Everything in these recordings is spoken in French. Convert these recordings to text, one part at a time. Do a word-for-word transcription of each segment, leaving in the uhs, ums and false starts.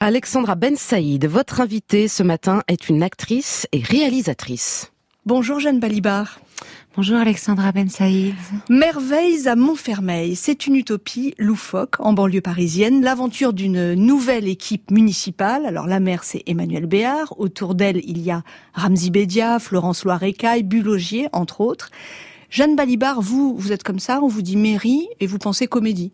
Alexandra Ben Saïd, votre invitée ce matin est une actrice et réalisatrice. Bonjour Jeanne Balibar. Bonjour Alexandra Ben Saïd. Merveilles à Montfermeil, c'est une utopie loufoque en banlieue parisienne, l'aventure d'une nouvelle équipe municipale. Alors la maire c'est Emmanuelle Béard, autour d'elle il y a Ramzy Bedia, Florence Loiret-Écaille, Bulogier entre autres. Jeanne Balibar, vous, vous êtes comme ça, on vous dit mairie et vous pensez comédie.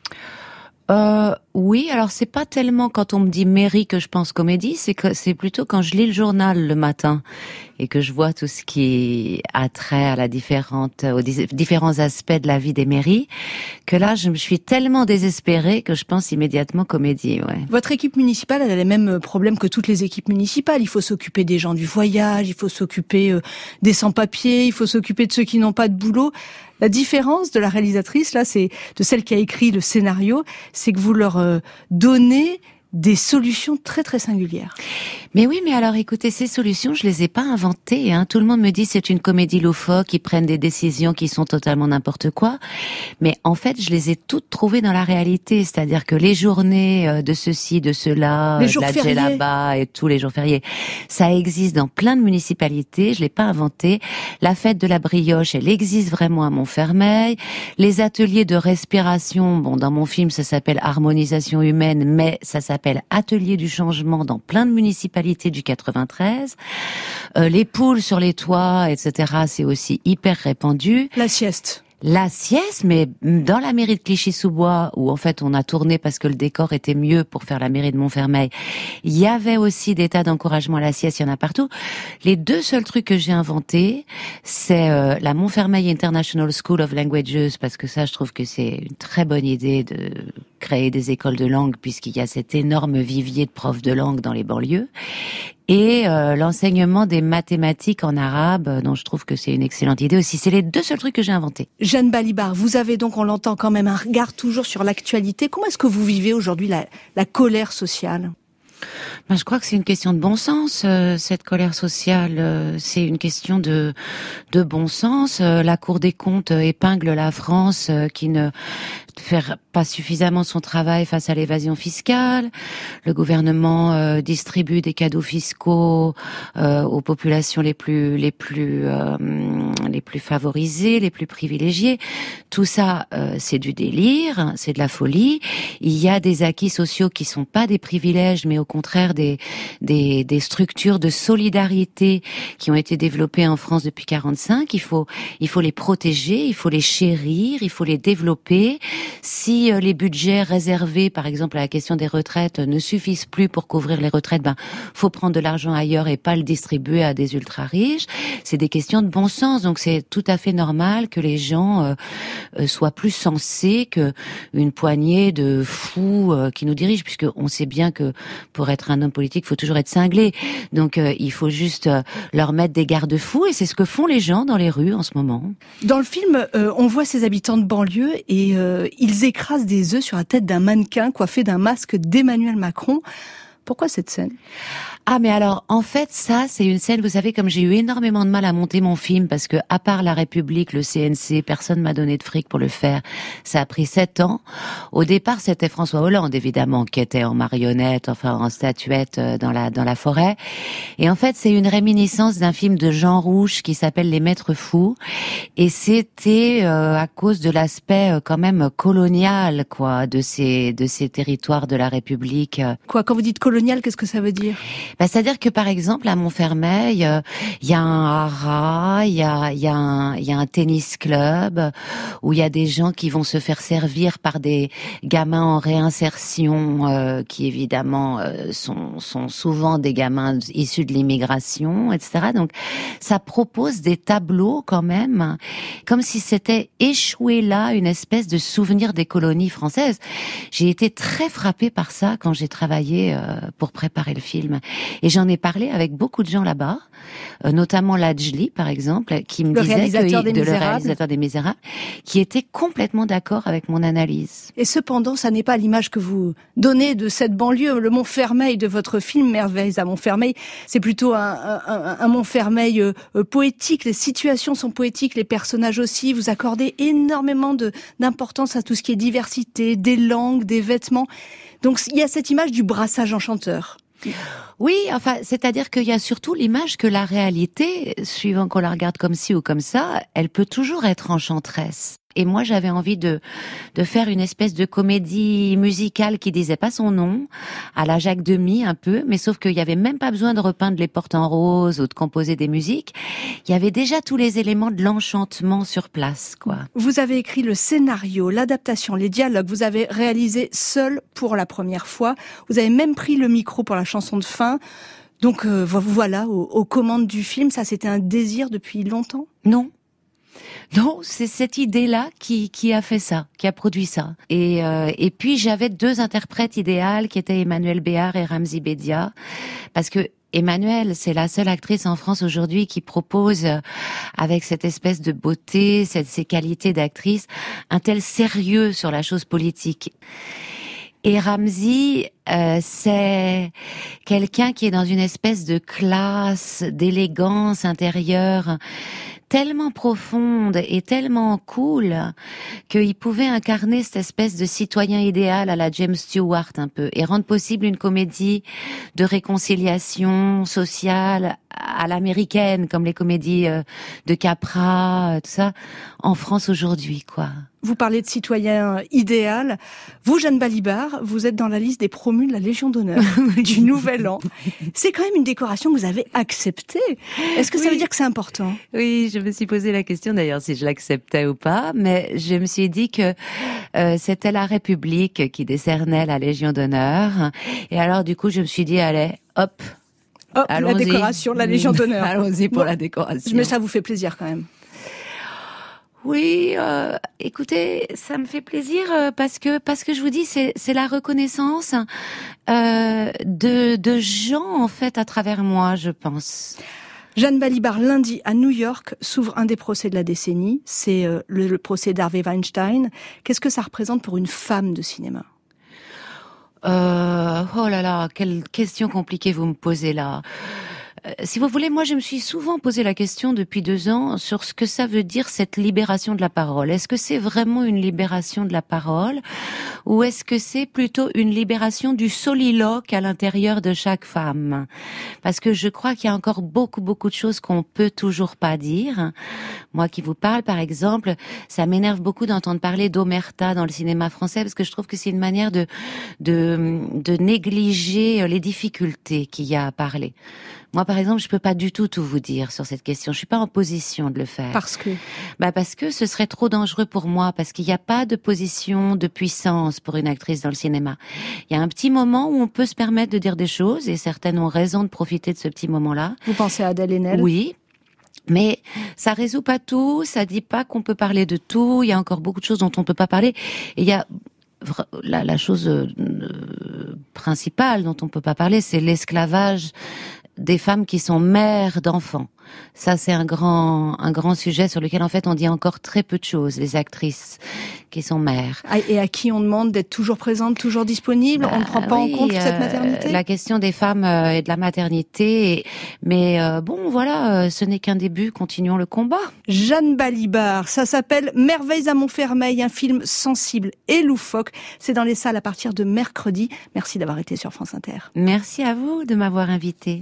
Euh, oui, alors c'est pas tellement quand on me dit mairie que je pense comédie, c'est que c'est plutôt quand je lis le journal le matin et que je vois tout ce qui a trait à la différente, aux différents aspects de la vie des mairies, que là je me suis tellement désespérée que je pense immédiatement comédie. Ouais. Votre équipe municipale, elle a les mêmes problèmes que toutes les équipes municipales. Il faut s'occuper des gens du voyage, il faut s'occuper euh, des sans-papiers, il faut s'occuper de ceux qui n'ont pas de boulot. La différence de la réalisatrice, là, c'est de celle qui a écrit le scénario, c'est que vous leur euh, donnez des solutions très très singulières. Mais oui, mais alors écoutez, ces solutions, je les ai pas inventées. Hein. Tout le monde me dit c'est une comédie loufoque, ils prennent des décisions qui sont totalement n'importe quoi. Mais en fait, je les ai toutes trouvées dans la réalité. C'est-à-dire que les journées de ceci, de cela, les de jours la fériés. djellaba et tous les jours fériés, ça existe dans plein de municipalités. Je l'ai pas inventé. La fête de la brioche, elle existe vraiment à Montfermeil. Les ateliers de respiration, bon, dans mon film, ça s'appelle harmonisation humaine, mais ça s'appelle Atelier du changement dans plein de municipalités du quatre-vingt-treize. Euh, les poules sur les toits, et cetera, c'est aussi hyper répandu. La sieste. La sieste, mais dans la mairie de Clichy-sous-Bois, où en fait on a tourné parce que le décor était mieux pour faire la mairie de Montfermeil, il y avait aussi des tas d'encouragement à la sieste, il y en a partout. Les deux seuls trucs que j'ai inventés, c'est euh, la Montfermeil International School of Languages, parce que ça je trouve que c'est une très bonne idée de créer des écoles de langue, puisqu'il y a cet énorme vivier de profs de langue dans les banlieues. Et euh, l'enseignement des mathématiques en arabe, euh, dont je trouve que c'est une excellente idée aussi. C'est les deux seuls trucs que j'ai inventés. Jeanne Balibar, vous avez donc, on l'entend quand même, un regard toujours sur l'actualité. Comment est-ce que vous vivez aujourd'hui la, la colère sociale ? Ben, je crois que c'est une question de bon sens, euh, cette colère sociale. Euh, c'est une question de de bon sens. Euh, la Cour des comptes euh, épingle la France euh, qui ne fait pas suffisamment son travail face à l'évasion fiscale. Le gouvernement euh, distribue des cadeaux fiscaux euh, aux populations les plus les plus euh, les plus favorisées, les plus privilégiées. Tout ça, euh, c'est du délire, c'est de la folie. Il y a des acquis sociaux qui sont pas des privilèges, mais au contraire des des, des structures de solidarité qui ont été développées en France depuis quarante-cinq. Il faut il faut les protéger, il faut les chérir, il faut les développer. Si euh, les budgets réservés, par exemple, à la question des retraites ne suffisent plus pour couvrir les retraites, ben faut prendre de l'argent ailleurs et pas le distribuer à des ultra riches. C'est des questions de bon sens, donc c'est tout à fait normal que les gens euh, euh, soient plus sensés que une poignée de fous euh, qui nous dirigent, puisque on sait bien que pour être un homme politique, il faut toujours être cinglé. Donc euh, il faut juste euh, leur mettre des garde-fous, et c'est ce que font les gens dans les rues en ce moment. Dans le film, euh, on voit ces habitants de banlieue et euh, ils écrasent des œufs sur la tête d'un mannequin coiffé d'un masque d'Emmanuel Macron. Pourquoi cette scène ? Ah, mais alors, en fait, ça, c'est une scène, vous savez, comme j'ai eu énormément de mal à monter mon film, parce que, à part La République, le C N C, personne m'a donné de fric pour le faire. Ça a pris sept ans. Au départ, c'était François Hollande, évidemment, qui était en marionnette, enfin, en statuette, dans la, dans la forêt. Et en fait, c'est une réminiscence d'un film de Jean Rouch qui s'appelle Les Maîtres Fous. Et c'était, euh, à cause de l'aspect, euh, quand même, colonial, quoi, de ces, de ces territoires de la République. Quoi, quand vous dites colonial, qu'est-ce que ça veut dire ? Bah, c'est-à-dire que par exemple à Montfermeil, il euh, y a un haras, il y a il y a un il y a un tennis club où il y a des gens qui vont se faire servir par des gamins en réinsertion euh, qui évidemment euh, sont sont souvent des gamins issus de l'immigration, et cetera. Donc ça propose des tableaux quand même, comme si c'était échoué là une espèce de souvenir des colonies françaises. J'ai été très frappée par ça quand j'ai travaillé euh, pour préparer le film. Et j'en ai parlé avec beaucoup de gens là-bas, euh, notamment Lajli, par exemple, qui me le disait réalisateur que des de, le Misérables. réalisateur des Misérables, qui était complètement d'accord avec mon analyse. Et cependant, ça n'est pas l'image que vous donnez de cette banlieue. Le Montfermeil de votre film, Merveilles à Montfermeil, c'est plutôt un, un, un Montfermeil euh, poétique. Les situations sont poétiques, les personnages aussi. Vous accordez énormément de, d'importance à tout ce qui est diversité, des langues, des vêtements. Donc il y a cette image du brassage enchanteur. Oui, enfin, c'est-à-dire qu'il y a surtout l'image que la réalité, suivant qu'on la regarde comme ci ou comme ça, elle peut toujours être enchanteresse. Et moi, j'avais envie de de faire une espèce de comédie musicale qui disait pas son nom, à la Jacques Demy un peu, mais sauf qu'il y avait même pas besoin de repeindre les portes en rose ou de composer des musiques. Il y avait déjà tous les éléments de l'enchantement sur place, quoi. Vous avez écrit le scénario, l'adaptation, les dialogues. Vous avez réalisé seul pour la première fois. Vous avez même pris le micro pour la chanson de fin. Donc euh, voilà, aux, aux commandes du film. Ça, c'était un désir depuis longtemps ? Non. Non, c'est cette idée-là qui qui a fait ça, qui a produit ça. Et euh, et puis j'avais deux interprètes idéales qui étaient Emmanuelle Béard et Ramzy Bedia, parce que Emmanuelle, c'est la seule actrice en France aujourd'hui qui propose, euh, avec cette espèce de beauté, cette, ces qualités d'actrice, un tel sérieux sur la chose politique. Et Ramzy, euh, c'est quelqu'un qui est dans une espèce de classe, d'élégance intérieure, tellement profonde et tellement cool qu'il pouvait incarner cette espèce de citoyen idéal à la James Stewart un peu et rendre possible une comédie de réconciliation sociale à l'américaine, comme les comédies de Capra, tout ça, en France aujourd'hui, quoi. Vous parlez de citoyen idéal. Vous, Jeanne Balibar, vous êtes dans la liste des promus de la Légion d'honneur du Nouvel An. C'est quand même une décoration que vous avez acceptée. Est-ce que ça oui. veut dire que c'est important ? Oui, je me suis posé la question d'ailleurs si je l'acceptais ou pas, mais je me suis dit que euh, c'était la République qui décernait la Légion d'honneur. Et alors du coup, je me suis dit, allez, hop, hop, la décoration de la Légion d'honneur. Allons-y pour bon, la décoration. Mais ça vous fait plaisir quand même. Oui, euh, écoutez, ça me fait plaisir euh, parce que parce que je vous dis, c'est c'est la reconnaissance euh, de de gens en fait à travers moi, je pense. Jeanne Balibar, lundi à New York s'ouvre un des procès de la décennie, c'est euh, le, le procès d'Harvey Weinstein. Qu'est-ce que ça représente pour une femme de cinéma ? Euh, oh là là, quelle question compliquée vous me posez là. Euh, si vous voulez, moi je me suis souvent posé la question depuis deux ans sur ce que ça veut dire cette libération de la parole. Est-ce que c'est vraiment une libération de la parole ou est-ce que c'est plutôt une libération du soliloque à l'intérieur de chaque femme ? Parce que je crois qu'il y a encore beaucoup beaucoup de choses qu'on peut toujours pas dire. Moi qui vous parle par exemple, ça m'énerve beaucoup d'entendre parler d'omerta dans le cinéma français parce que je trouve que c'est une manière de de de négliger les difficultés qu'il y a à parler. Moi, par exemple, je peux pas du tout tout vous dire sur cette question. Je suis pas en position de le faire. Parce que Bah parce que ce serait trop dangereux pour moi, parce qu'il n'y a pas de position de puissance pour une actrice dans le cinéma. Il y a un petit moment où on peut se permettre de dire des choses, et certaines ont raison de profiter de ce petit moment-là. Vous pensez à Adèle Haenel ? Oui. Mais ça résout pas tout, ça dit pas qu'on peut parler de tout, il y a encore beaucoup de choses dont on peut pas parler. Et il y a la, la chose euh, principale dont on peut pas parler, c'est l'esclavage des femmes qui sont mères d'enfants. Ça, c'est un grand, un grand sujet sur lequel, en fait, on dit encore très peu de choses, les actrices qui sont mères. Et à qui on demande d'être toujours présente, toujours disponible ? Bah, on ne prend pas oui, en compte euh, cette maternité ? La question des femmes euh, et de la maternité. Et, mais euh, bon, voilà, euh, ce n'est qu'un début, continuons le combat. Jeanne Balibar, ça s'appelle Merveilles à Montfermeil, un film sensible et loufoque. C'est dans les salles à partir de mercredi. Merci d'avoir été sur France Inter. Merci à vous de m'avoir invité.